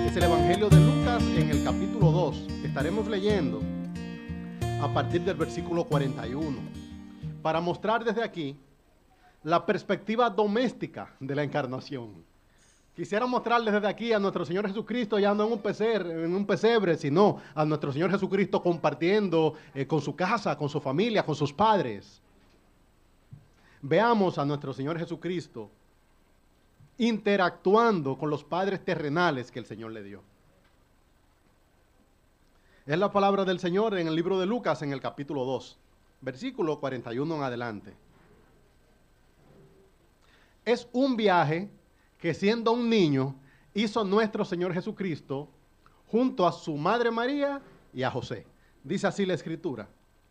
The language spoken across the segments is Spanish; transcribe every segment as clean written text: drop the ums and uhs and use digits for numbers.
es el Evangelio de Lucas en el capítulo 2. Estaremos leyendo a partir del versículo 41 para mostrar desde aquí la perspectiva doméstica de la encarnación. Quisiera mostrarles desde aquí a nuestro Señor Jesucristo ya no en un pesebre, sino a nuestro Señor Jesucristo compartiendo con su casa, con su familia, con sus padres. Veamos a nuestro Señor Jesucristo interactuando con los padres terrenales que el Señor le dio. Es la palabra del Señor en el libro de Lucas en el capítulo 2, versículo 41 en adelante. Es un viaje que siendo un niño hizo nuestro Señor Jesucristo junto a su madre María y a José. Dice así la Escritura.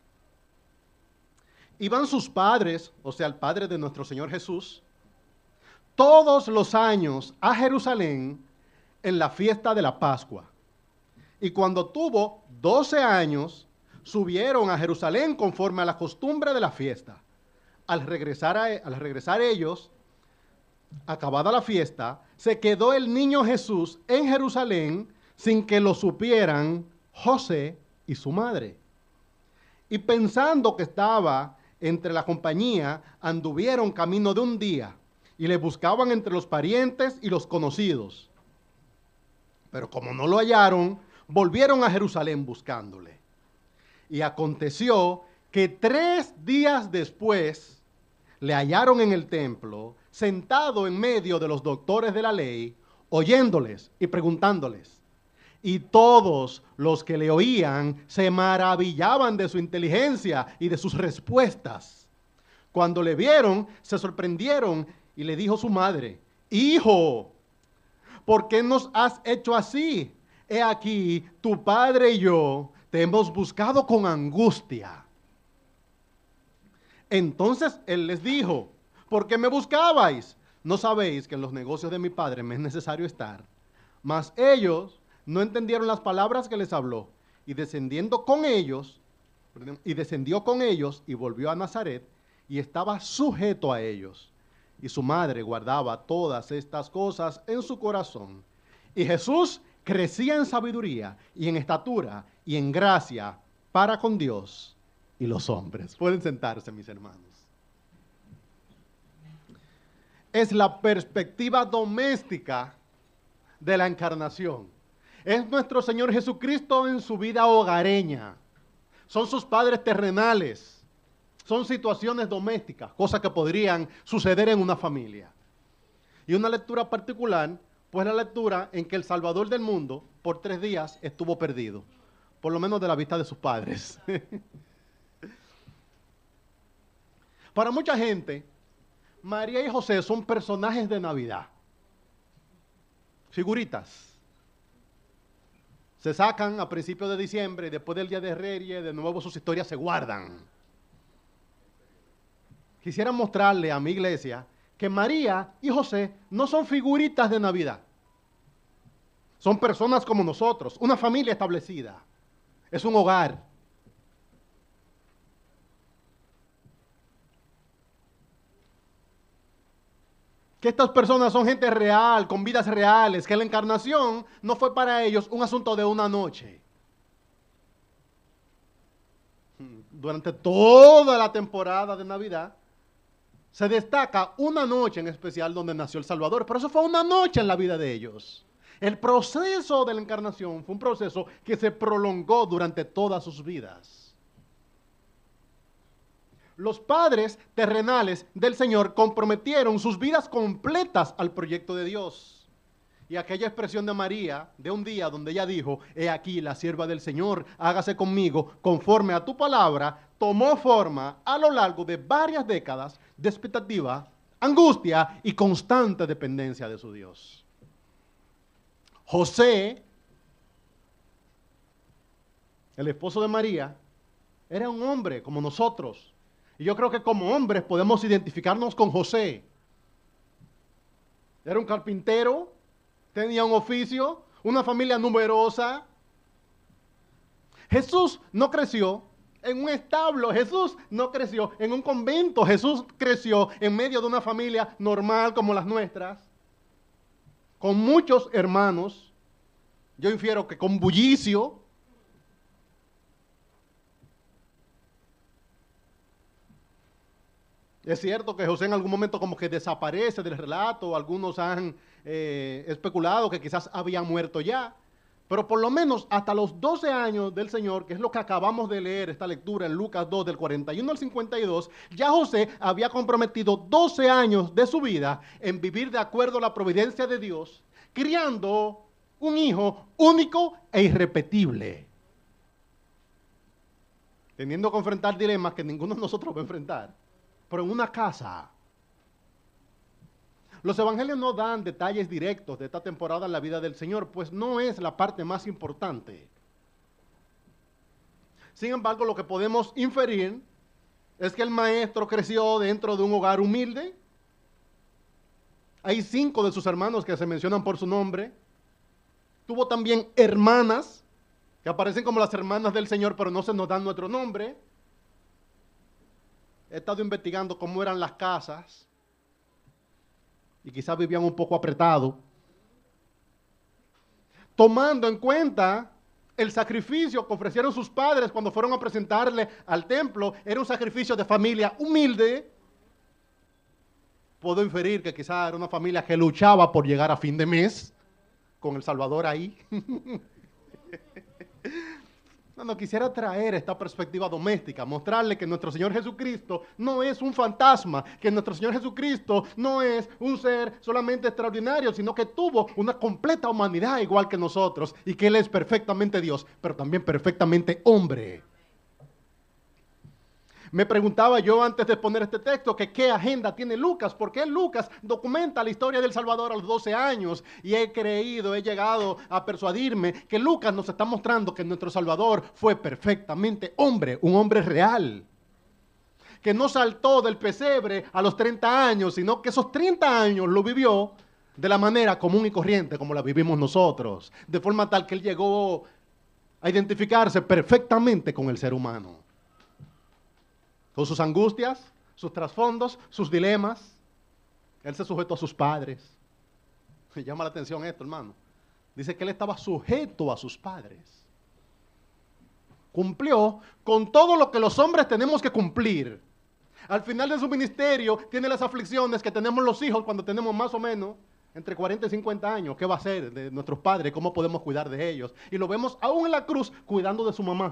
Iban sus padres, o sea, el padre de nuestro Señor Jesús, todos los años a Jerusalén en la fiesta de la Pascua. Y cuando tuvo 12 años, subieron a Jerusalén conforme a la costumbre de la fiesta. Al regresar ellos, acabada la fiesta, se quedó el niño Jesús en Jerusalén sin que lo supieran José y su madre. Y pensando que estaba entre la compañía, anduvieron camino de un día y le buscaban entre los parientes y los conocidos. Pero como no lo hallaron, volvieron a Jerusalén buscándole. Y aconteció que 3 días después le hallaron en el templo, sentado en medio de los doctores de la ley, oyéndoles y preguntándoles. Y todos los que le oían se maravillaban de su inteligencia y de sus respuestas. Cuando le vieron, se sorprendieron y le dijo su madre: Hijo, ¿por qué nos has hecho así? He aquí, tu padre y yo te hemos buscado con angustia. Entonces él les dijo: ¿por qué me buscabais? ¿No sabéis que en los negocios de mi padre me es necesario estar? Mas ellos no entendieron las palabras que les habló, y descendió con ellos y volvió a Nazaret, y estaba sujeto a ellos. Y su madre guardaba todas estas cosas en su corazón. Y Jesús crecía en sabiduría y en estatura y en gracia para con Dios y los hombres. Pueden sentarse, mis hermanos. Es la perspectiva doméstica de la encarnación. Es nuestro Señor Jesucristo en su vida hogareña. Son sus padres terrenales. Son situaciones domésticas, cosas que podrían suceder en una familia. Y una lectura particular, pues la lectura en que el Salvador del mundo por 3 días estuvo perdido, por lo menos de la vista de sus padres. Para mucha gente, María y José son personajes de Navidad, figuritas. Se sacan a principios de diciembre y después del Día de Reyes, de nuevo sus historias se guardan. Quisiera mostrarle a mi iglesia que María y José no son figuritas de Navidad. Son personas como nosotros, una familia establecida. Es un hogar. Que estas personas son gente real, con vidas reales, que la encarnación no fue para ellos un asunto de una noche. Durante toda la temporada de Navidad, se destaca una noche en especial donde nació el Salvador, pero eso fue una noche en la vida de ellos. El proceso de la encarnación fue un proceso que se prolongó durante todas sus vidas. Los padres terrenales del Señor comprometieron sus vidas completas al proyecto de Dios. Y aquella expresión de María, de un día donde ella dijo: he aquí la sierva del Señor, hágase conmigo conforme a tu palabra, tomó forma a lo largo de varias décadas de expectativa, angustia y constante dependencia de su Dios. José, el esposo de María, era un hombre como nosotros. Y yo creo que como hombres podemos identificarnos con José. Era un carpintero, tenía un oficio, una familia numerosa. Jesús no creció en un establo, Jesús no creció en un convento, Jesús creció en medio de una familia normal como las nuestras, con muchos hermanos, Yo infiero que con bullicio. Es cierto que José en algún momento como que desaparece del relato, algunos han especulado que quizás había muerto ya, pero por lo menos hasta los 12 años del Señor, que es lo que acabamos de leer, esta lectura en Lucas 2 del 41 al 52, ya José había comprometido 12 años de su vida en vivir de acuerdo a la providencia de Dios, criando un hijo único e irrepetible, teniendo que enfrentar dilemas que ninguno de nosotros va a enfrentar, pero en una casa. Los evangelios no dan detalles directos de esta temporada en la vida del Señor, pues no es la parte más importante. Sin embargo, lo que podemos inferir es que el maestro creció dentro de un hogar humilde. Hay 5 de sus hermanos que se mencionan por su nombre. Tuvo también hermanas, que aparecen como las hermanas del Señor, pero no se nos dan nuestro nombre. He estado investigando cómo eran las casas y quizás vivían un poco apretado. Tomando en cuenta el sacrificio que ofrecieron sus padres cuando fueron a presentarle al templo, era un sacrificio de familia humilde. Puedo inferir que quizás era una familia que luchaba por llegar a fin de mes, con el Salvador ahí. No, quisiera traer esta perspectiva doméstica, mostrarle que nuestro Señor Jesucristo no es un fantasma, que nuestro Señor Jesucristo no es un ser solamente extraordinario, sino que tuvo una completa humanidad igual que nosotros y que Él es perfectamente Dios, pero también perfectamente hombre. Me preguntaba yo antes de poner este texto que qué agenda tiene Lucas, porque Lucas documenta la historia del Salvador a los 12 años y he llegado a persuadirme que Lucas nos está mostrando que nuestro Salvador fue perfectamente hombre, un hombre real, que no saltó del pesebre a los 30 años, sino que esos 30 años lo vivió de la manera común y corriente como la vivimos nosotros, de forma tal que él llegó a identificarse perfectamente con el ser humano, con sus angustias, sus trasfondos, sus dilemas. Él se sujetó a sus padres. Me llama la atención esto, hermano. Dice que él estaba sujeto a sus padres. Cumplió con todo lo que los hombres tenemos que cumplir. Al final de su ministerio tiene las aflicciones que tenemos los hijos cuando tenemos más o menos entre 40 y 50 años. ¿Qué va a hacer de nuestros padres? ¿Cómo podemos cuidar de ellos? Y lo vemos aún en la cruz cuidando de su mamá.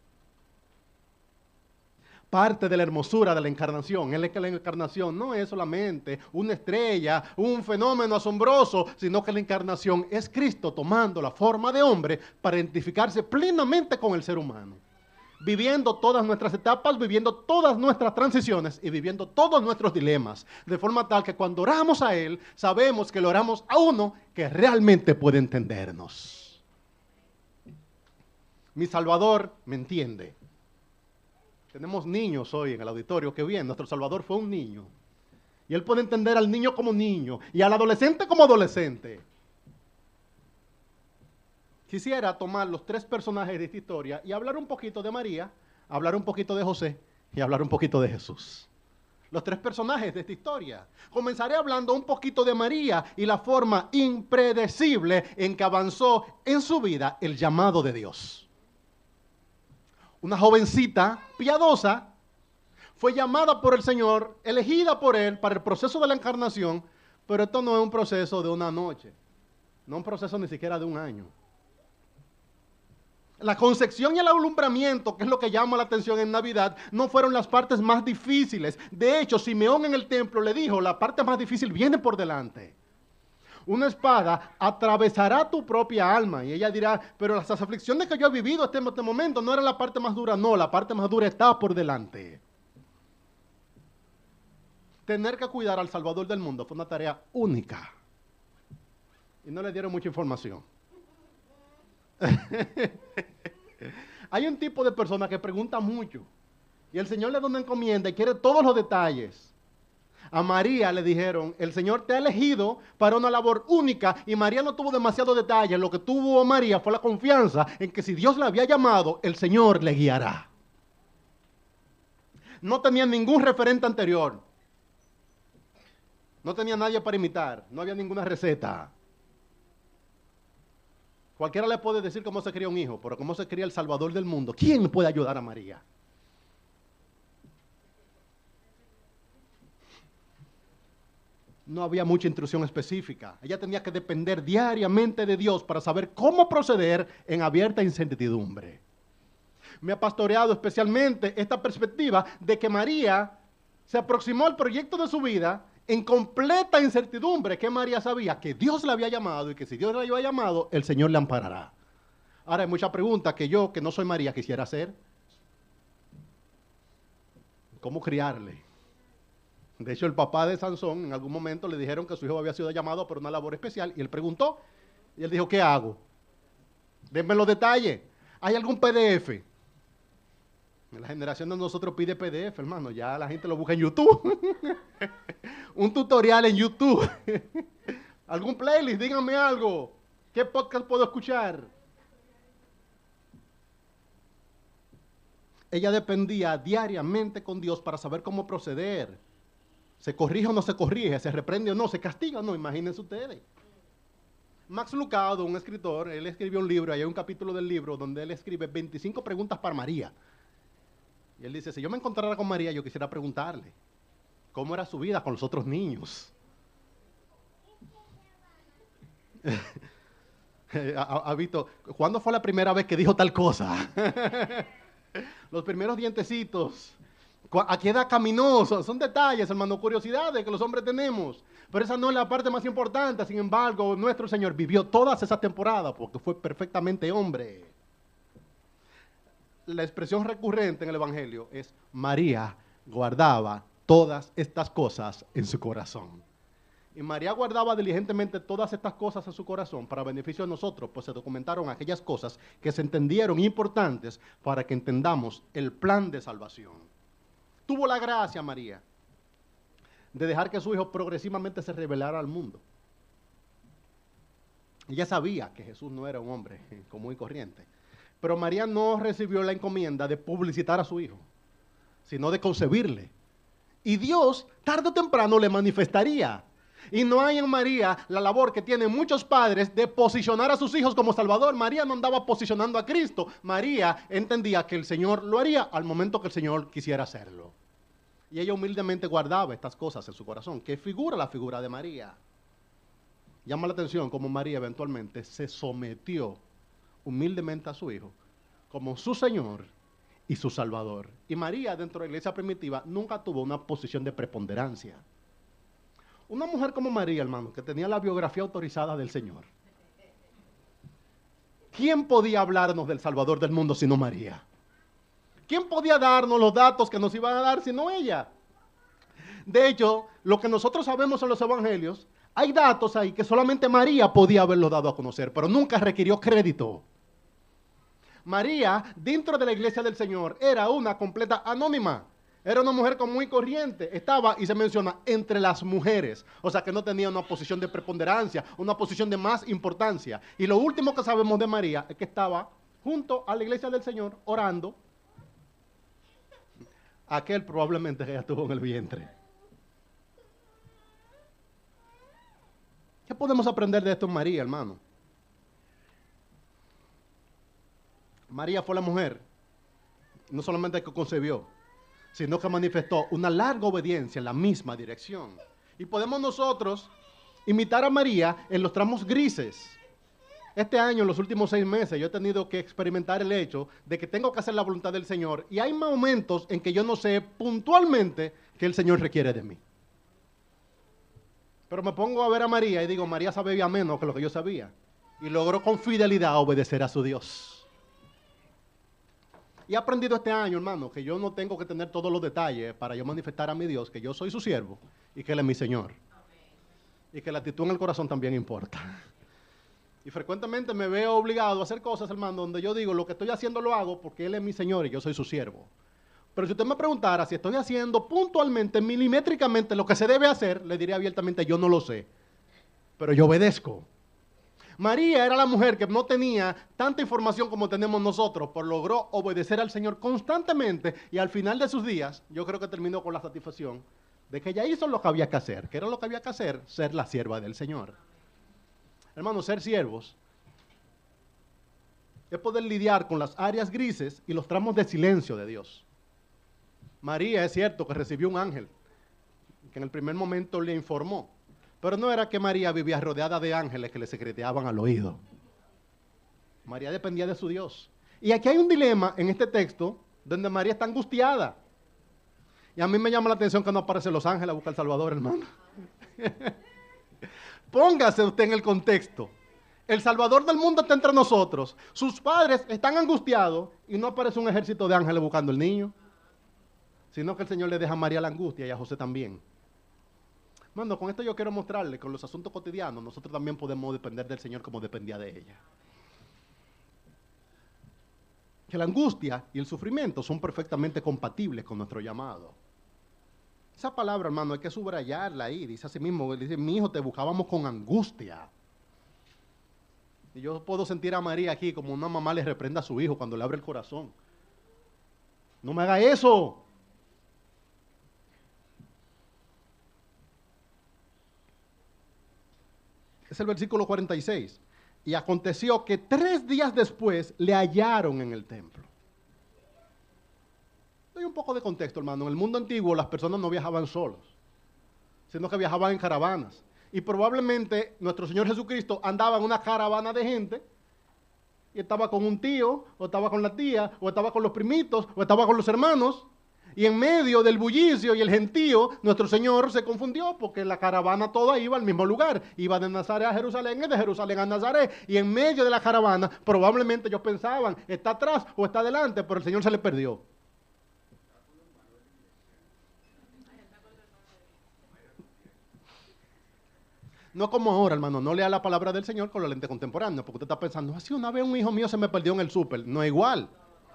Parte de la hermosura de la encarnación es que la encarnación no es solamente una estrella, un fenómeno asombroso, sino que la encarnación es Cristo tomando la forma de hombre para identificarse plenamente con el ser humano, viviendo todas nuestras etapas, viviendo todas nuestras transiciones y viviendo todos nuestros dilemas, de forma tal que cuando oramos a Él, sabemos que le oramos a uno que realmente puede entendernos. Mi Salvador me entiende. Tenemos niños hoy en el auditorio, que bien, nuestro Salvador fue un niño. Y Él puede entender al niño como niño y al adolescente como adolescente. Quisiera tomar los 3 personajes de esta historia y hablar un poquito de María, hablar un poquito de José y hablar un poquito de Jesús. Los 3 personajes de esta historia. Comenzaré hablando un poquito de María y la forma impredecible en que avanzó en su vida el llamado de Dios. Una jovencita piadosa fue llamada por el Señor, elegida por Él para el proceso de la encarnación, pero esto no es un proceso de una noche, no un proceso ni siquiera de un año. La concepción y el alumbramiento, que es lo que llama la atención en Navidad, no fueron las partes más difíciles. De hecho, Simeón en el templo le dijo, la parte más difícil viene por delante. Una espada atravesará tu propia alma. Y ella dirá, pero las aflicciones que yo he vivido hasta este momento no era la parte más dura. No, la parte más dura está por delante. Tener que cuidar al Salvador del mundo fue una tarea única. Y no le dieron mucha información. Hay un tipo de persona que pregunta mucho. Y el Señor le da una encomienda y quiere todos los detalles. A María le dijeron, el Señor te ha elegido para una labor única, y María no tuvo demasiado detalle. Lo que tuvo María fue la confianza en que si Dios la había llamado, el Señor le guiará. No tenía ningún referente anterior. No tenía nadie para imitar. No había ninguna receta. Cualquiera le puede decir cómo se cría un hijo, pero cómo se cría el Salvador del mundo. ¿Quién puede ayudar a María? No había mucha instrucción específica. Ella tenía que depender diariamente de Dios para saber cómo proceder en abierta incertidumbre. Me ha pastoreado especialmente esta perspectiva de que María se aproximó al proyecto de su vida en completa incertidumbre. Que María sabía que Dios la había llamado y que si Dios la había llamado, el Señor le amparará. Ahora hay muchas preguntas que yo, que no soy María, quisiera hacer. ¿Cómo criarle? De hecho, el papá de Sansón en algún momento le dijeron que su hijo había sido llamado por una labor especial y él preguntó y él dijo, ¿qué hago? Denme los detalles. ¿Hay algún PDF? La generación de nosotros pide PDF, hermano. Ya la gente lo busca en YouTube. Un tutorial en YouTube. ¿Algún playlist? Díganme algo. ¿Qué podcast puedo escuchar? Ella dependía diariamente con Dios para saber cómo proceder. ¿Se corrige o no se corrige? ¿Se reprende o no? ¿Se castiga o no? Imagínense ustedes. Max Lucado, un escritor, él escribió un libro, hay un capítulo del libro donde él escribe 25 preguntas para María. Y él dice, si yo me encontrara con María, yo quisiera preguntarle cómo era su vida con los otros niños. ¿Ha visto? ¿Cuándo fue la primera vez que dijo tal cosa? Los primeros dientecitos. ¿A qué edad caminó? Son detalles, hermano, curiosidades que los hombres tenemos. Pero esa no es la parte más importante. Sin embargo, nuestro Señor vivió todas esas temporadas porque fue perfectamente hombre. La expresión recurrente en el Evangelio es María guardaba todas estas cosas en su corazón. Y María guardaba diligentemente todas estas cosas en su corazón para beneficio de nosotros, pues se documentaron aquellas cosas que se entendieron importantes para que entendamos el plan de salvación. Tuvo la gracia, María, de dejar que su hijo progresivamente se revelara al mundo. Ella sabía que Jesús no era un hombre común y corriente, pero María no recibió la encomienda de publicitar a su hijo, sino de concebirle. Y Dios, tarde o temprano, le manifestaría. Y no hay en María la labor que tienen muchos padres de posicionar a sus hijos como Salvador. María no andaba posicionando a Cristo. María entendía que el Señor lo haría al momento que el Señor quisiera hacerlo. Y ella humildemente guardaba estas cosas en su corazón. ¿Qué figura la figura de María? Llama la atención cómo María eventualmente se sometió humildemente a su hijo como su Señor y su Salvador. Y María, dentro de la iglesia primitiva, nunca tuvo una posición de preponderancia. Una mujer como María, hermano, que tenía la biografía autorizada del Señor. ¿Quién podía hablarnos del Salvador del mundo sino María? ¿Quién podía darnos los datos que nos iban a dar sino ella? De hecho, lo que nosotros sabemos en los evangelios, hay datos ahí que solamente María podía haberlos dado a conocer, pero nunca requirió crédito. María, dentro de la iglesia del Señor, era una completa anónima. Era una mujer común y corriente. Estaba, y se menciona, entre las mujeres. O sea que no tenía una posición de preponderancia, una posición de más importancia. Y lo último que sabemos de María es que estaba junto a la iglesia del Señor orando. Aquel probablemente que ella tuvo en el vientre. ¿Qué podemos aprender de esto en María, hermano? María fue la mujer, no solamente que concebió, sino que manifestó una larga obediencia en la misma dirección. Y podemos nosotros imitar a María en los tramos grises. Este año, en los últimos 6 meses, yo he tenido que experimentar el hecho de que tengo que hacer la voluntad del Señor. Y hay momentos en que yo no sé puntualmente qué el Señor requiere de mí. Pero me pongo a ver a María y digo, María sabía menos que lo que yo sabía. Y logró con fidelidad obedecer a su Dios. Y he aprendido este año, hermano, que yo no tengo que tener todos los detalles para yo manifestar a mi Dios que yo soy su siervo y que Él es mi Señor. Y que la actitud en el corazón también importa. Y frecuentemente me veo obligado a hacer cosas, hermano, donde yo digo, lo que estoy haciendo lo hago porque Él es mi Señor y yo soy su siervo. Pero si usted me preguntara si estoy haciendo puntualmente, milimétricamente lo que se debe hacer, le diría abiertamente, yo no lo sé. Pero yo obedezco. María era la mujer que no tenía tanta información como tenemos nosotros, pero logró obedecer al Señor constantemente y al final de sus días, yo creo que terminó con la satisfacción de que ella hizo lo que había que hacer. ¿Qué era lo que había que hacer? Ser la sierva del Señor. Hermanos, ser siervos es poder lidiar con las áreas grises y los tramos de silencio de Dios. María es cierto que recibió un ángel, que en el primer momento le informó, pero no era que María vivía rodeada de ángeles que le secreteaban al oído. María dependía de su Dios. Y aquí hay un dilema en este texto donde María está angustiada. Y a mí me llama la atención que no aparecen los ángeles a buscar al Salvador, hermano. Póngase usted en el contexto. El Salvador del mundo está entre nosotros. Sus padres están angustiados y no aparece un ejército de ángeles buscando al niño. Sino que el Señor le deja a María la angustia y a José también. Hermano, con esto yo quiero mostrarle, con los asuntos cotidianos, nosotros también podemos depender del Señor como dependía de ella. Que la angustia y el sufrimiento son perfectamente compatibles con nuestro llamado. Esa palabra, hermano, hay que subrayarla ahí. Dice así mismo, dice, mi hijo, te buscábamos con angustia. Y yo puedo sentir a María aquí como una mamá le reprenda a su hijo cuando le abre el corazón. No me haga eso. Es el versículo 46. Y aconteció que 3 días después le hallaron en el templo. Hay un poco de contexto, hermano. En el mundo antiguo las personas no viajaban solos, sino que viajaban en caravanas. Y probablemente nuestro Señor Jesucristo andaba en una caravana de gente y estaba con un tío, o estaba con la tía, o estaba con los primitos, o estaba con los hermanos. Y en medio del bullicio y el gentío, nuestro Señor se confundió porque la caravana toda iba al mismo lugar. Iba de Nazaret a Jerusalén y de Jerusalén a Nazaret. Y en medio de la caravana, probablemente ellos pensaban, está atrás o está adelante, pero el Señor se le perdió. No como ahora, hermano, no lea la palabra del Señor con la lente contemporánea, porque usted está pensando, así una vez un hijo mío se me perdió en el súper. No es igual.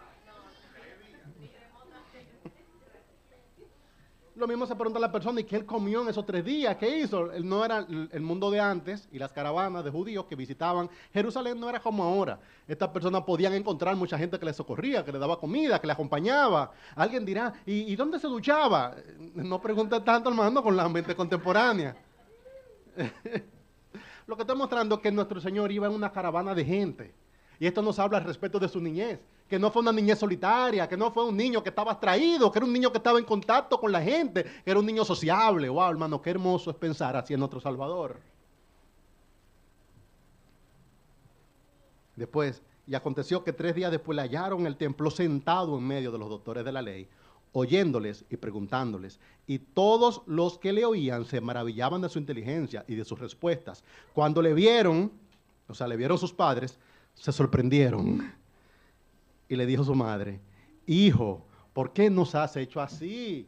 Lo mismo se pregunta a la persona, ¿y qué él comió en esos 3 días? ¿Qué hizo? Él no era el mundo de antes y las caravanas de judíos que visitaban Jerusalén no era como ahora. Estas personas podían encontrar mucha gente que les socorría, que le daba comida, que le acompañaba. Alguien dirá, ¿y dónde se duchaba? No pregunte tanto, hermano, con la mente contemporánea. Lo que estoy mostrando es que nuestro Señor iba en una caravana de gente. Y esto nos habla al respecto de su niñez. Que no fue una niñez solitaria, que no fue un niño que estaba abstraído, que era un niño que estaba en contacto con la gente, que era un niño sociable. Wow, hermano, qué hermoso es pensar así en nuestro Salvador. Después, y aconteció que 3 días después le hallaron en el templo sentado en medio de los doctores de la ley, oyéndoles y preguntándoles, y todos los que le oían se maravillaban de su inteligencia y de sus respuestas. Cuando le vieron, o sea, le vieron sus padres, se sorprendieron. Y le dijo su madre, hijo, ¿por qué nos has hecho así?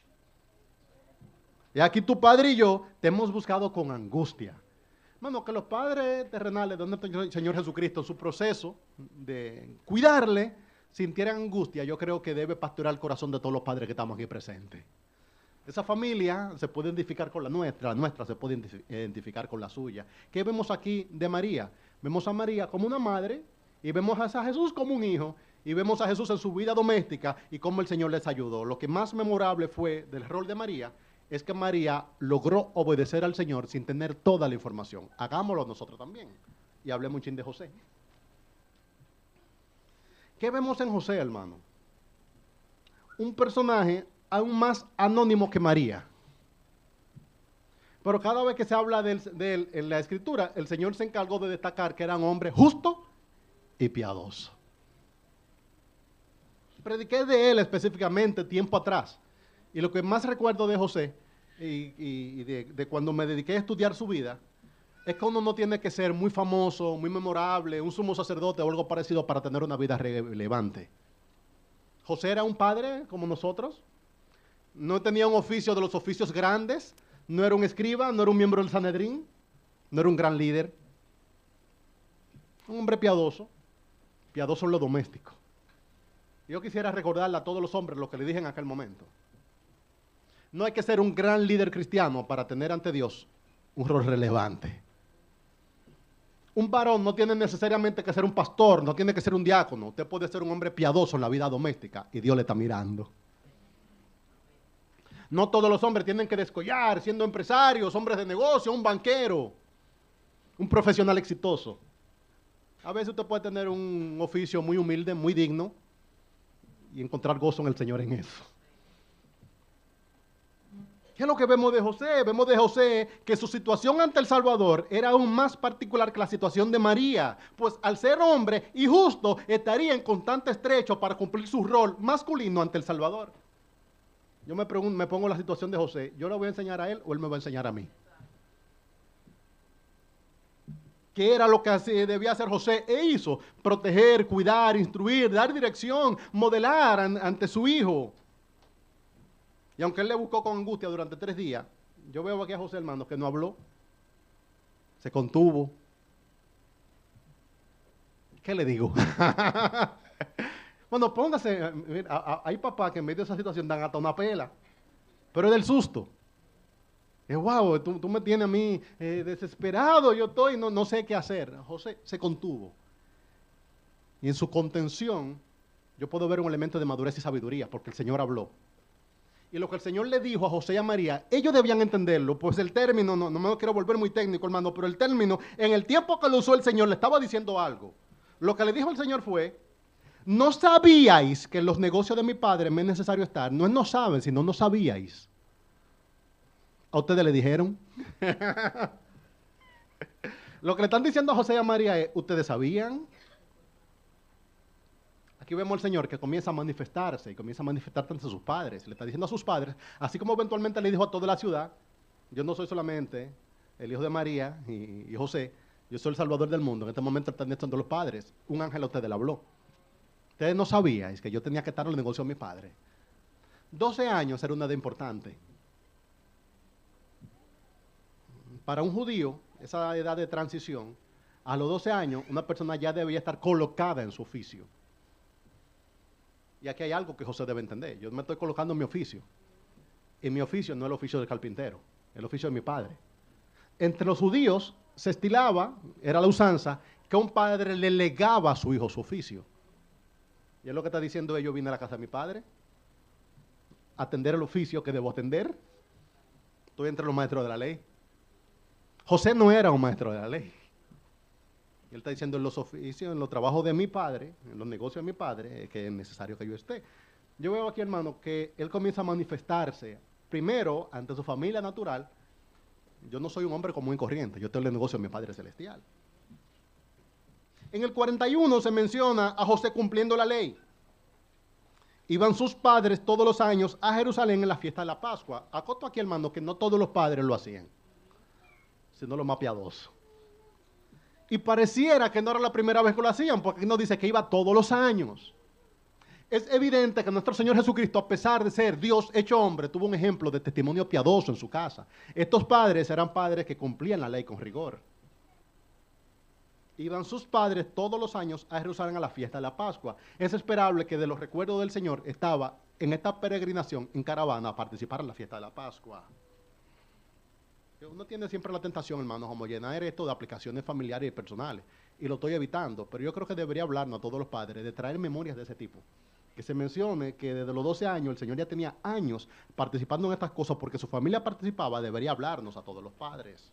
Y aquí tu padre y yo te hemos buscado con angustia. Hermano, que los padres terrenales de nuestro Señor Jesucristo, en su proceso de cuidarle, sintieran angustia, yo creo que debe pastorear el corazón de todos los padres que estamos aquí presentes. Esa familia se puede identificar con la nuestra se puede identificar con la suya. ¿Qué vemos aquí de María? Vemos a María como una madre y vemos a Jesús como un hijo y vemos a Jesús en su vida doméstica y cómo el Señor les ayudó. Lo que más memorable fue del rol de María es que María logró obedecer al Señor sin tener toda la información. Hagámoslo nosotros también. Y hablemos un chin de José. ¿Qué vemos en José, hermano? Un personaje aún más anónimo que María. Pero cada vez que se habla de él en la Escritura, el Señor se encargó de destacar que era un hombre justo y piadoso. Prediqué de él específicamente tiempo atrás. Y lo que más recuerdo de José, y de cuando me dediqué a estudiar su vida, es que uno no tiene que ser muy famoso, muy memorable, un sumo sacerdote o algo parecido para tener una vida relevante. José era un padre como nosotros, no tenía un oficio de los oficios grandes, no era un escriba, no era un miembro del Sanedrín, no era un gran líder. Un hombre piadoso, piadoso en lo doméstico. Yo quisiera recordarle a todos los hombres lo que le dije en aquel momento. No hay que ser un gran líder cristiano para tener ante Dios un rol relevante. Un varón no tiene necesariamente que ser un pastor, no tiene que ser un diácono. Usted puede ser un hombre piadoso en la vida doméstica y Dios le está mirando. No todos los hombres tienen que descollar siendo empresarios, hombres de negocio, un banquero, un profesional exitoso. A veces usted puede tener un oficio muy humilde, muy digno, y encontrar gozo en el Señor en eso. ¿Qué es lo que vemos de José? Vemos de José que su situación ante el Salvador era aún más particular que la situación de María, pues al ser hombre y justo estaría en constante estrecho para cumplir su rol masculino ante el Salvador. Yo me pongo en la situación de José, ¿yo le voy a enseñar a él o él me va a enseñar a mí? ¿Qué era lo que debía hacer José? E hizo proteger, cuidar, instruir, dar dirección, modelar ante su hijo. Y aunque él le buscó con angustia durante 3 días, yo veo aquí a José, hermano, que no habló, se contuvo. ¿Qué le digo? Bueno, póngase, hay papás que en medio de esa situación dan hasta una pela, pero es del susto. Es wow, tú me tienes a mí desesperado, yo estoy, no sé qué hacer. José se contuvo. Y en su contención, yo puedo ver un elemento de madurez y sabiduría, porque el Señor habló. Y lo que el Señor le dijo a José y a María, ellos debían entenderlo, pues el término, no me quiero volver muy técnico, hermano, pero el término, en el tiempo que lo usó el Señor, le estaba diciendo algo. Lo que le dijo el Señor fue, no sabíais que en los negocios de mi Padre me es necesario estar. No es no saben, sino no sabíais. ¿A ustedes le dijeron? Lo que le están diciendo a José y a María es, ¿ustedes sabían? Aquí vemos al Señor que comienza a manifestarse y comienza a manifestarse ante sus padres. Le está diciendo a sus padres, así como eventualmente le dijo a toda la ciudad, yo no soy solamente el hijo de María y José, yo soy el Salvador del mundo. En este momento están diciendo los padres, un ángel a ustedes le habló. Ustedes no sabíais que yo tenía que estar en el negocio de mi padre. 12 años era una edad importante. Para un judío, esa edad de transición, a los 12 años, una persona ya debía estar colocada en su oficio. Y aquí hay algo que José debe entender. Yo me estoy colocando en mi oficio. Y mi oficio no es el oficio del carpintero, es el oficio de mi padre. Entre los judíos se estilaba, era la usanza, que un padre le legaba a su hijo su oficio. Y es lo que está diciendo yo vine a la casa de mi padre, a atender el oficio que debo atender. Estoy entre los maestros de la ley. José no era un maestro de la ley. Él está diciendo en los oficios, en los trabajos de mi padre, en los negocios de mi padre, que es necesario que yo esté. Yo veo aquí, hermano, que él comienza a manifestarse, primero, ante su familia natural. Yo no soy un hombre común y corriente, yo tengo el negocio de mi Padre Celestial. En el 41 se menciona a José cumpliendo la ley. Iban sus padres todos los años a Jerusalén en la fiesta de la Pascua. Acoto aquí, hermano, que no todos los padres lo hacían, sino los más piadosos. Y pareciera que no era la primera vez que lo hacían, porque aquí nos dice que iba todos los años. Es evidente que nuestro Señor Jesucristo, a pesar de ser Dios hecho hombre, tuvo un ejemplo de testimonio piadoso en su casa. Estos padres eran padres que cumplían la ley con rigor. Iban sus padres todos los años a Jerusalén a la fiesta de la Pascua. Es esperable que de los recuerdos del Señor estaba en esta peregrinación en caravana a participar en la fiesta de la Pascua. Uno tiene siempre la tentación, hermanos, como llenar esto de aplicaciones familiares y personales. Y lo estoy evitando, pero yo creo que debería hablarnos a todos los padres de traer memorias de ese tipo. Que se mencione que desde los 12 años el Señor ya tenía años participando en estas cosas porque su familia participaba, debería hablarnos a todos los padres.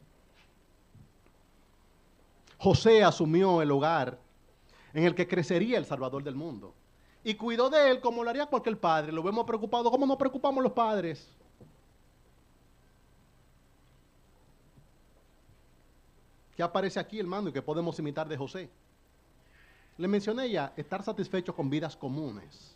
José asumió el hogar en el que crecería el Salvador del mundo. Y cuidó de él como lo haría cualquier padre. Lo vemos preocupado. ¿Cómo nos preocupamos los padres? ¿Qué aparece aquí, hermano, y que podemos imitar de José? Le mencioné ya, estar satisfecho con vidas comunes.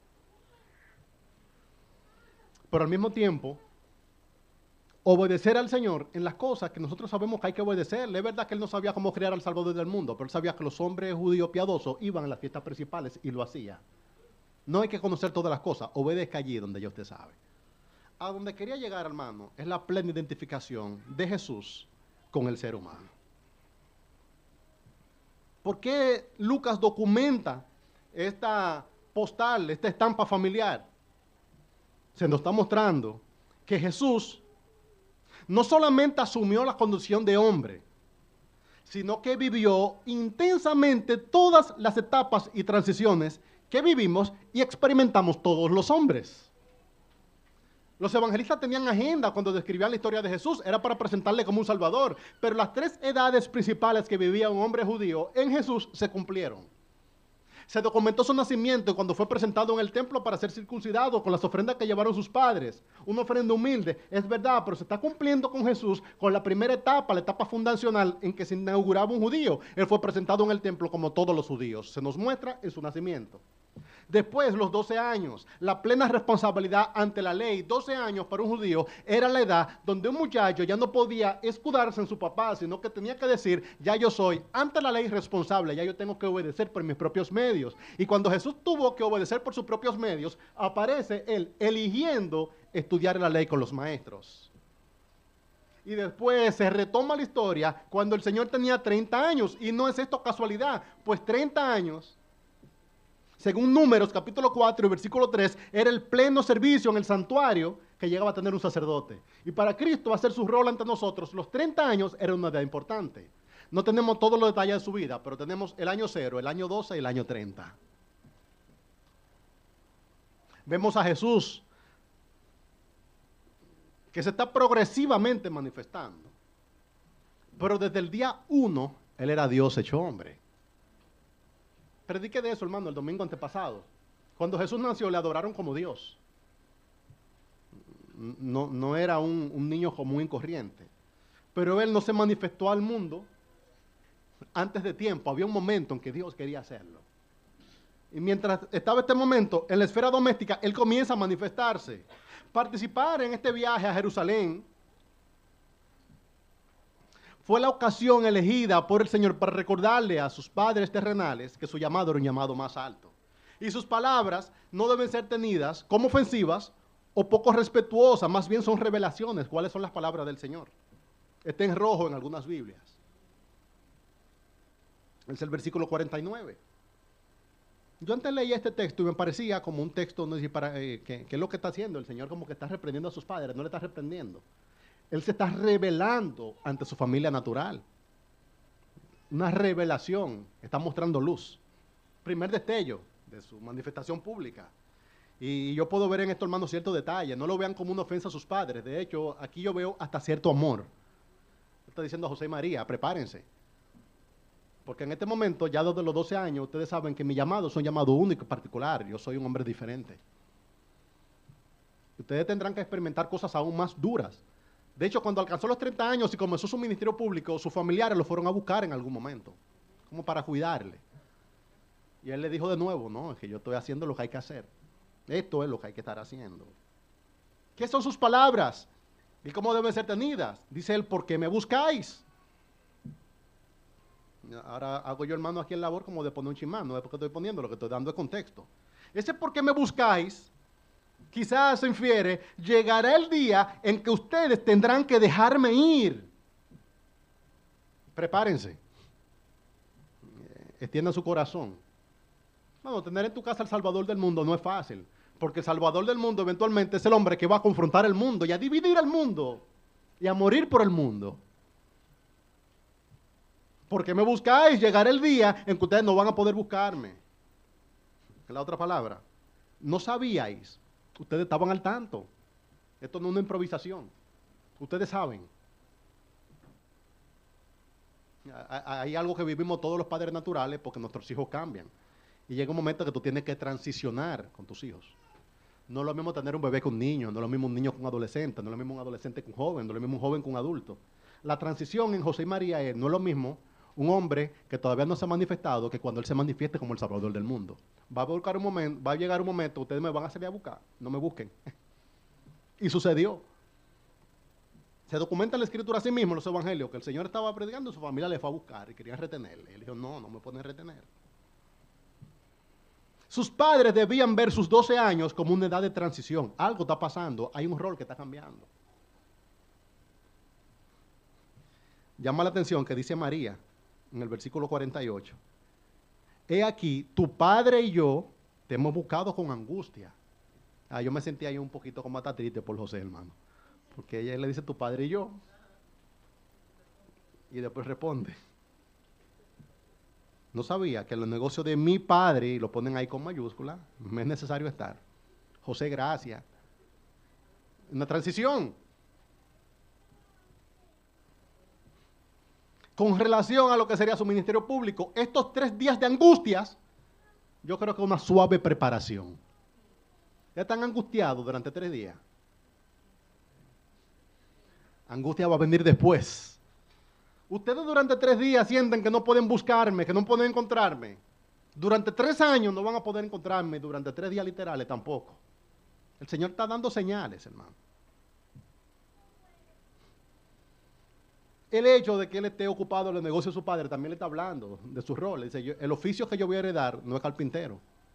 Pero al mismo tiempo, obedecer al Señor en las cosas que nosotros sabemos que hay que obedecerle. Es verdad que él no sabía cómo criar al Salvador del mundo, pero él sabía que los hombres judíos piadosos iban a las fiestas principales y lo hacía. No hay que conocer todas las cosas, obedezca allí donde ya usted sabe. A donde quería llegar, hermano, es la plena identificación de Jesús con el ser humano. ¿Por qué Lucas documenta esta postal, esta estampa familiar? Se nos está mostrando que Jesús no solamente asumió la condición de hombre, sino que vivió intensamente todas las etapas y transiciones que vivimos y experimentamos todos los hombres. Los evangelistas tenían agenda cuando describían la historia de Jesús, era para presentarle como un salvador, pero las 3 edades principales que vivía un hombre judío en Jesús se cumplieron. Se documentó su nacimiento cuando fue presentado en el templo para ser circuncidado con las ofrendas que llevaron sus padres. Una ofrenda humilde, es verdad, pero se está cumpliendo con Jesús con la primera etapa, la etapa fundacional en que se inauguraba un judío. Él fue presentado en el templo como todos los judíos. Se nos muestra en su nacimiento. Después, los 12 años, la plena responsabilidad ante la ley. 12 años para un judío era la edad donde un muchacho ya no podía escudarse en su papá, sino que tenía que decir, ya yo soy ante la ley responsable, ya yo tengo que obedecer por mis propios medios. Y cuando Jesús tuvo que obedecer por sus propios medios, aparece él eligiendo estudiar la ley con los maestros. Y después se retoma la historia cuando el Señor tenía 30 años. Y no es esto casualidad, pues 30 años... Según Números, capítulo 4 y versículo 3, era el pleno servicio en el santuario que llegaba a tener un sacerdote. Y para Cristo hacer su rol ante nosotros, los 30 años era una edad importante. No tenemos todos los detalles de su vida, pero tenemos el año 0, el año 12 y el año 30. Vemos a Jesús que se está progresivamente manifestando. Pero desde el día 1, Él era Dios hecho hombre. Prediqué de eso, hermano, el domingo antepasado. Cuando Jesús nació, le adoraron como Dios. No era un niño común y corriente. Pero Él no se manifestó al mundo antes de tiempo. Había un momento en que Dios quería hacerlo. Y mientras estaba este momento, en la esfera doméstica, Él comienza a manifestarse. Participar en este viaje a Jerusalén fue la ocasión elegida por el Señor para recordarle a sus padres terrenales que su llamado era un llamado más alto. Y sus palabras no deben ser tenidas como ofensivas o poco respetuosas, más bien son revelaciones. ¿Cuáles son las palabras del Señor? Está en rojo en algunas Biblias. Es el versículo 49. Yo antes leía este texto y me parecía como un texto, no sé, ¿qué es lo que está haciendo? El Señor como que está reprendiendo a sus padres, no le está reprendiendo. Él se está revelando ante su familia natural. Una revelación, está mostrando luz. Primer destello de su manifestación pública. Y yo puedo ver en esto, hermano, ciertos detalles. No lo vean como una ofensa a sus padres. De hecho, aquí yo veo hasta cierto amor. Está diciendo a José y María, prepárense. Porque en este momento, ya desde los 12 años, ustedes saben que mi llamado es un llamado único y particular. Yo soy un hombre diferente. Ustedes tendrán que experimentar cosas aún más duras. De hecho, cuando alcanzó los 30 años y comenzó su ministerio público, sus familiares lo fueron a buscar en algún momento, como para cuidarle. Y él le dijo de nuevo, no, es que yo estoy haciendo lo que hay que hacer. Esto es lo que hay que estar haciendo. ¿Qué son sus palabras? ¿Y cómo deben ser tenidas? Dice él, ¿por qué me buscáis? Ahora hago yo, hermano, aquí el labor como de poner un chismán, no es porque estoy poniendo, lo que estoy dando es contexto. Ese ¿por qué me buscáis? Quizás se infiere, llegará el día en que ustedes tendrán que dejarme ir. Prepárense. Extiendan su corazón. Bueno, tener en tu casa al Salvador del mundo no es fácil, porque el Salvador del mundo eventualmente es el hombre que va a confrontar el mundo y a dividir el mundo y a morir por el mundo. Porque me buscáis, llegará el día en que ustedes no van a poder buscarme. Es la otra palabra. No sabíais. Ustedes estaban al tanto. Esto no es una improvisación. Ustedes saben. Hay algo que vivimos todos los padres naturales porque nuestros hijos cambian. Y llega un momento que tú tienes que transicionar con tus hijos. No es lo mismo tener un bebé con un niño, no es lo mismo un niño con un adolescente, no es lo mismo un adolescente con un joven, no es lo mismo un joven con un adulto. La transición en José y María no es lo mismo un hombre que todavía no se ha manifestado que cuando él se manifieste como el Salvador del mundo. Va a llegar un momento, ustedes me van a salir a buscar, no me busquen. Y sucedió. Se documenta en la Escritura a sí mismo, en los evangelios, que el Señor estaba predicando y su familia le fue a buscar y querían retenerle. Él dijo, no me pueden retener. Sus padres debían ver sus 12 años como una edad de transición. Algo está pasando, hay un rol que está cambiando. Llama la atención que dice María en el versículo 48. He aquí, tu padre y yo te hemos buscado con angustia. Yo me sentía ahí un poquito como hasta triste por José, hermano. Porque ella le dice tu padre y yo. Y después responde. No sabía que en los negocios de mi padre, y lo ponen ahí con mayúscula, me es necesario estar. José, gracias. una transición. Con relación a lo que sería su ministerio público, estos 3 días de angustias, yo creo que es una suave preparación. Ya están angustiados durante 3 días. Angustia va a venir después. Ustedes durante 3 días sienten que no pueden buscarme, que no pueden encontrarme. Durante 3 años no van a poder encontrarme, durante 3 días literales tampoco. El Señor está dando señales, hermano. El hecho de que él esté ocupado en los negocios de su padre también le está hablando de su rol. Dice, el oficio que yo voy a heredar no es carpintero.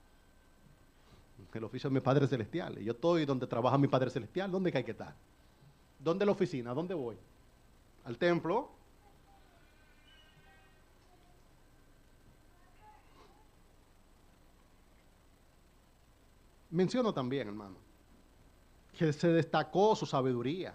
El oficio de mi Padre Celestial. Y yo estoy donde trabaja mi Padre Celestial. ¿Dónde hay que estar? ¿Dónde es la oficina? ¿A dónde voy? ¿Al templo? Menciono también, hermano, que se destacó su sabiduría.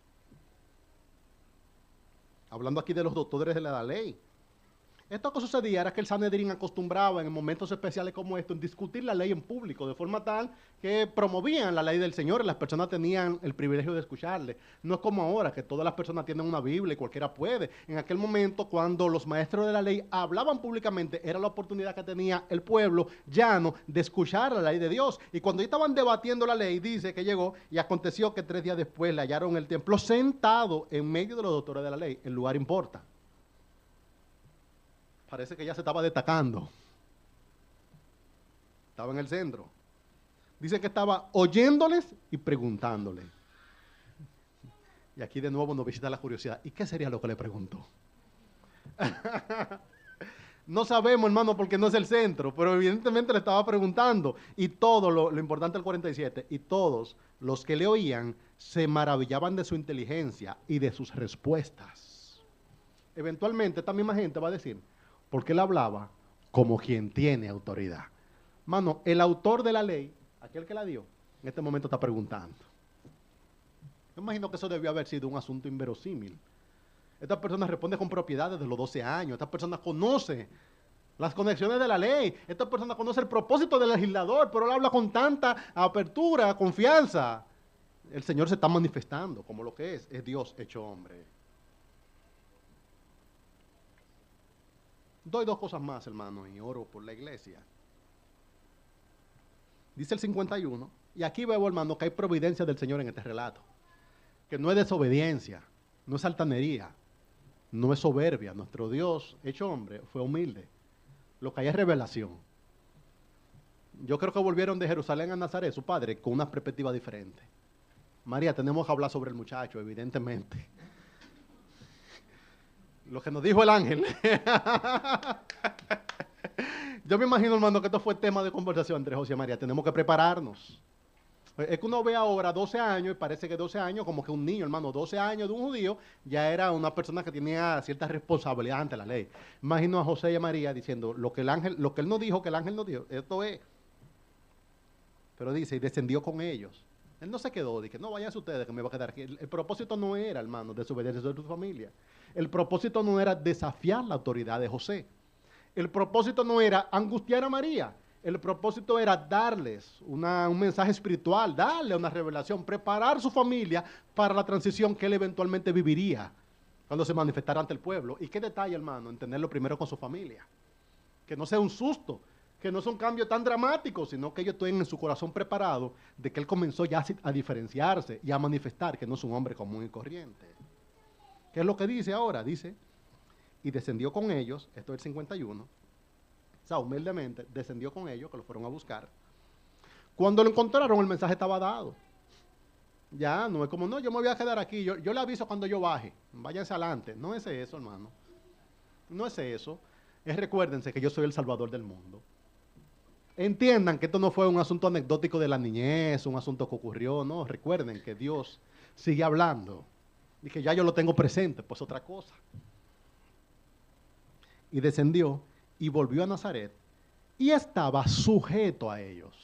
Hablando aquí de los doctores de la ley. Esto que sucedía era que el Sanedrín acostumbraba en momentos especiales como estos discutir la ley en público, de forma tal que promovían la ley del Señor y las personas tenían el privilegio de escucharle. No es como ahora, que todas las personas tienen una Biblia y cualquiera puede. En aquel momento, cuando los maestros de la ley hablaban públicamente, era la oportunidad que tenía el pueblo llano de escuchar la ley de Dios. Y cuando estaban debatiendo la ley, dice que llegó y aconteció que 3 días después le hallaron en el templo sentado en medio de los doctores de la ley. El lugar importa. Parece que ya se estaba destacando. Estaba en el centro. Dice que estaba oyéndoles y preguntándoles. Y aquí de nuevo nos visita la curiosidad. ¿Y qué sería lo que le preguntó? No sabemos, hermano, porque no es el centro, pero evidentemente le estaba preguntando. Y todo lo importante del 47, y todos los que le oían se maravillaban de su inteligencia y de sus respuestas. Eventualmente esta misma gente va a decir, porque él hablaba como quien tiene autoridad. Mano, el autor de la ley, aquel que la dio, en este momento está preguntando. Yo imagino que eso debió haber sido un asunto inverosímil. Esta persona responde con propiedad desde los 12 años. Esta persona conoce las conexiones de la ley. Esta persona conoce el propósito del legislador, pero él habla con tanta apertura, confianza. El Señor se está manifestando como lo que es Dios hecho hombre. Doy 2 cosas más, hermano, y oro por la iglesia. Dice el 51, y aquí veo, hermano, que hay providencia del Señor en este relato. Que no es desobediencia, no es altanería, no es soberbia. Nuestro Dios, hecho hombre, fue humilde. Lo que hay es revelación. Yo creo que volvieron de Jerusalén a Nazaret, su padre, con una perspectiva diferente. María, tenemos que hablar sobre el muchacho, evidentemente. Lo que nos dijo el ángel. Yo me imagino, hermano, que esto fue tema de conversación entre José y María. Tenemos que prepararnos. Es que uno ve ahora 12 años y parece que 12 años como que un niño, hermano. 12 años de un judío ya era una persona que tenía cierta responsabilidad ante la ley. Imagino a José y a María diciendo lo que él no dijo, que el ángel no dijo. Esto es. Pero dice, y descendió con ellos. Él no se quedó, dije, no, váyanse ustedes que me voy a quedar aquí. El propósito no era, hermano, desobedecer a su familia. El propósito no era desafiar la autoridad de José. El propósito no era angustiar a María. El propósito era darles un mensaje espiritual, darle una revelación, preparar su familia para la transición que él eventualmente viviría cuando se manifestara ante el pueblo. Y qué detalle, hermano, entenderlo primero con su familia. Que no sea un susto, que no sea un cambio tan dramático, sino que ellos estén en su corazón preparado de que él comenzó ya a diferenciarse y a manifestar que no es un hombre común y corriente. ¿Qué es lo que dice ahora? Dice, y descendió con ellos, esto es el 51, o sea, humildemente, descendió con ellos, que lo fueron a buscar. Cuando lo encontraron, el mensaje estaba dado. Ya, no es como, no, yo me voy a quedar aquí, yo le aviso cuando yo baje, váyanse adelante. No es eso, hermano. No es eso. Es recuérdense que yo soy el Salvador del mundo. Entiendan que esto no fue un asunto anecdótico de la niñez, un asunto que ocurrió, no. Recuerden que Dios sigue hablando y que ya yo lo tengo presente, pues otra cosa. Y descendió y volvió a Nazaret y estaba sujeto a ellos.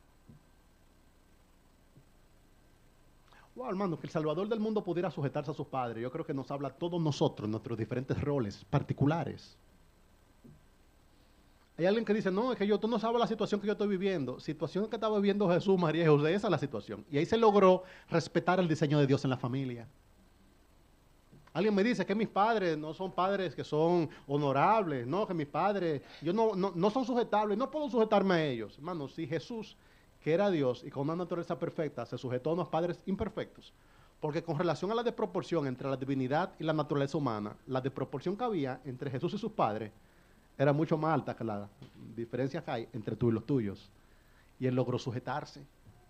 Wow, hermano, que el Salvador del mundo pudiera sujetarse a sus padres, yo creo que nos habla a todos nosotros, nuestros diferentes roles particulares. Hay alguien que dice, no, es que tú no sabes la situación que yo estoy viviendo. Situación que estaba viviendo Jesús, María y José, esa es la situación. Y ahí se logró respetar el diseño de Dios en la familia. Alguien me dice que mis padres no son padres que son honorables, no, que mis padres, yo no son sujetables, no puedo sujetarme a ellos. Hermano, si Jesús, que era Dios y con una naturaleza perfecta, se sujetó a unos padres imperfectos, porque con relación a la desproporción entre la divinidad y la naturaleza humana, la desproporción que había entre Jesús y sus padres era mucho más alta que la diferencia que hay entre tú y los tuyos. Y él logró sujetarse.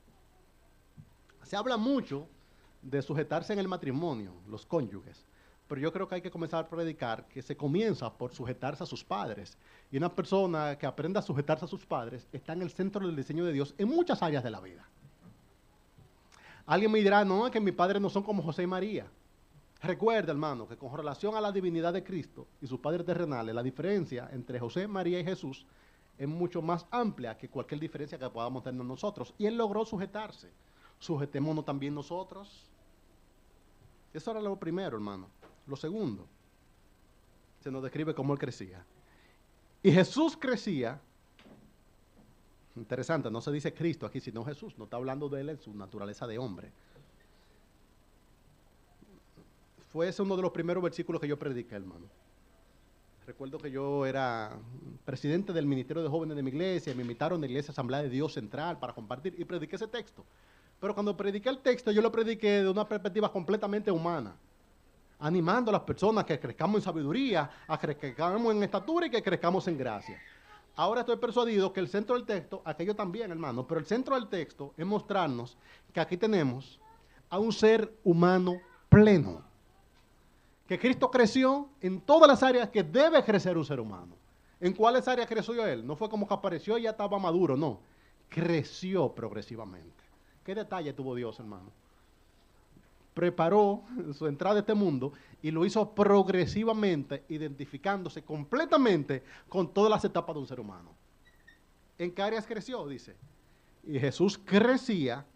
Se habla mucho de sujetarse en el matrimonio, los cónyuges, pero yo creo que hay que comenzar a predicar que se comienza por sujetarse a sus padres. Y una persona que aprenda a sujetarse a sus padres está en el centro del diseño de Dios en muchas áreas de la vida. Alguien me dirá, no, es que mis padres no son como José y María. Recuerda, hermano, que con relación a la divinidad de Cristo y sus padres terrenales, la diferencia entre José, María y Jesús es mucho más amplia que cualquier diferencia que podamos tener nosotros. Y él logró sujetarse. Sujetémonos también nosotros. Eso era lo primero, hermano. Lo segundo, se nos describe cómo él crecía. Y Jesús crecía, interesante, no se dice Cristo aquí, sino Jesús, no está hablando de él en su naturaleza de hombre. Fue ese uno de los primeros versículos que yo prediqué, hermano. Recuerdo que yo era presidente del Ministerio de Jóvenes de mi iglesia, y me invitaron a la Iglesia Asamblea de Dios Central para compartir, y prediqué ese texto. Pero cuando prediqué el texto, yo lo prediqué de una perspectiva completamente humana, animando a las personas que crezcamos en sabiduría, a que crezcamos en estatura y que crezcamos en gracia. Ahora estoy persuadido que el centro del texto, aquello también, hermano, pero el centro del texto es mostrarnos que aquí tenemos a un ser humano pleno, que Cristo creció en todas las áreas que debe crecer un ser humano. ¿En cuáles áreas creció él? No fue como que apareció y ya estaba maduro, no. Creció progresivamente. ¿Qué detalle tuvo Dios, hermano? Preparó su entrada a este mundo y lo hizo progresivamente, identificándose completamente con todas las etapas de un ser humano. ¿En qué áreas creció? Dice. Y Jesús crecía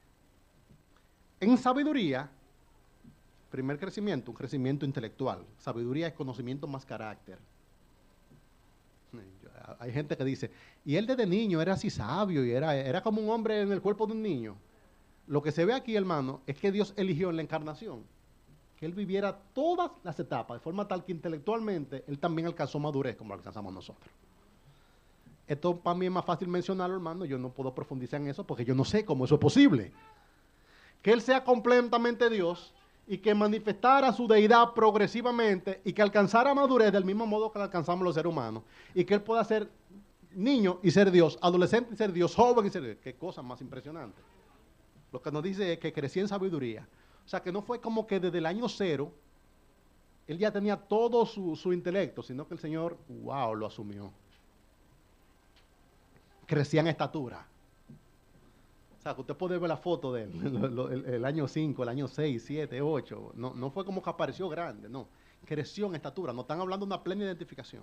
en sabiduría. Primer crecimiento, un crecimiento intelectual. Sabiduría es conocimiento más carácter. Hay gente que dice, y él desde niño era así sabio y era como un hombre en el cuerpo de un niño. Lo que se ve aquí, hermano, es que Dios eligió en la encarnación que él viviera todas las etapas, de forma tal que intelectualmente él también alcanzó madurez como alcanzamos nosotros. Esto para mí es más fácil mencionarlo, hermano, yo no puedo profundizar en eso porque yo no sé cómo eso es posible. Que él sea completamente Dios y que manifestara su deidad progresivamente y que alcanzara madurez del mismo modo que la alcanzamos los seres humanos, y que él pueda ser niño y ser Dios, adolescente y ser Dios, joven y ser Dios. Qué cosa más impresionante. Lo que nos dice es que crecía en sabiduría. O sea, que no fue como que desde el año cero él ya tenía todo su intelecto, sino que el Señor, wow, lo asumió. Crecía en estatura. O sea, que usted puede ver la foto de él, el año 5, el año 6, 7, 8. No fue como que apareció grande, no. Creció en estatura. No están hablando de una plena identificación.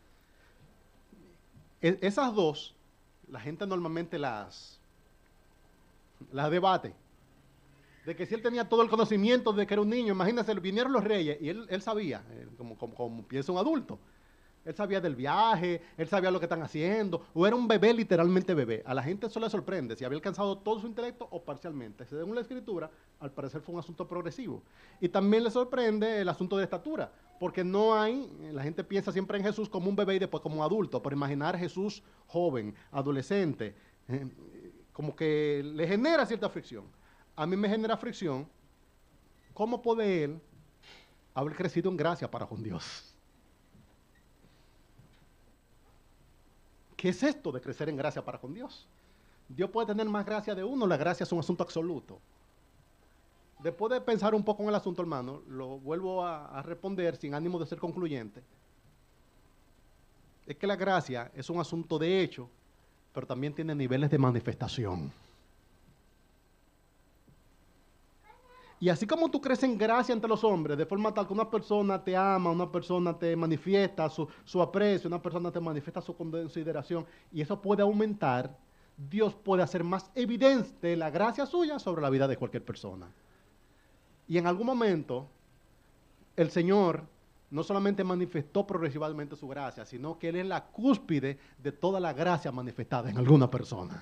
Esas dos, la gente normalmente las debate. De que si él tenía todo el conocimiento de que era un niño, imagínense, vinieron los reyes y él sabía, como piensa un adulto. Él sabía del viaje, él sabía lo que están haciendo, o era un bebé, literalmente bebé. A la gente eso le sorprende, si había alcanzado todo su intelecto o parcialmente. Según la escritura, al parecer fue un asunto progresivo. Y también le sorprende el asunto de estatura, porque no hay, la gente piensa siempre en Jesús como un bebé y después como un adulto, por imaginar Jesús joven, adolescente, como que le genera cierta fricción. A mí me genera fricción, ¿cómo puede él haber crecido en gracia para con Dios? ¿Qué es esto de crecer en gracia para con Dios? Dios puede tener más gracia de uno, la gracia es un asunto absoluto. Después de pensar un poco en el asunto, hermano, lo vuelvo a responder sin ánimo de ser concluyente. Es que la gracia es un asunto de hecho, pero también tiene niveles de manifestación. Y así como tú creces en gracia ante los hombres, de forma tal que una persona te ama, una persona te manifiesta su aprecio, una persona te manifiesta su consideración, y eso puede aumentar, Dios puede hacer más evidente la gracia suya sobre la vida de cualquier persona. Y en algún momento, el Señor no solamente manifestó progresivamente su gracia, sino que Él es la cúspide de toda la gracia manifestada en alguna persona.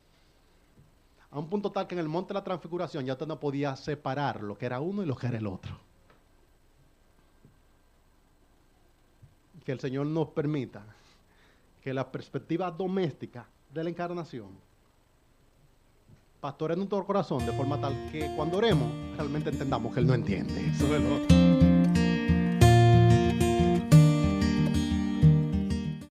A un punto tal que en el monte de la transfiguración ya usted no podía separar lo que era uno y lo que era el otro. Que el Señor nos permita que la perspectiva doméstica de la encarnación pastoree nuestro corazón de forma tal que cuando oremos realmente entendamos que Él no entiende. Eso es lo